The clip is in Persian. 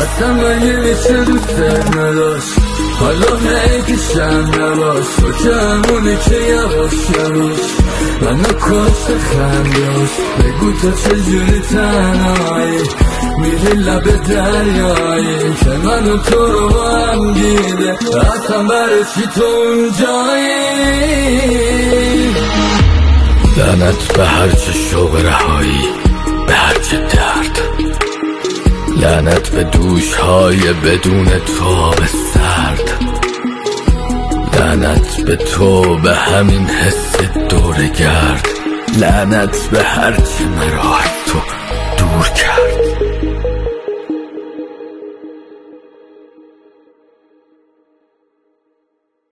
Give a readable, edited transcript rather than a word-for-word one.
اصلا مگه میشه دوست نداشت؟ حالا حیفشم نباش، تو که همونی که یواش یواش منو کشت خنداش. بگو تو چجوری تنهایی میری لب دریایی که منو تو رو با هم گیره، اصلا برای چی تو اونجایی؟ لعنت به هرچه شوق رهایی، به هرچه درد، لعنت به دوش‌های بدون تو به سرد، لعنت به تو به همین حس دور گرد، لعنت به هرچه مرا تو دور کرد.